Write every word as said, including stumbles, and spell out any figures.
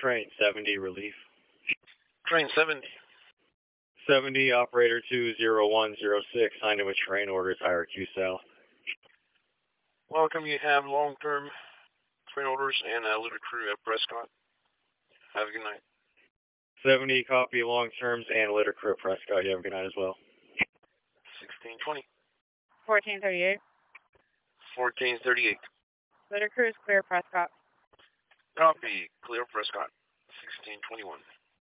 Train seventy, relief. Train seventy. seventy, operator two zero one zero six, signed in with train orders, I R Q South. Welcome, you have long-term train orders and a litter crew at Prescott. Have a good night. seventy, copy long terms and litter crew at Prescott. You have a good night as well. sixteen twenty. fourteen thirty-eight. fourteen thirty-eight. Litter crew is clear, Prescott. Copy, clear Prescott. sixteen twenty-one.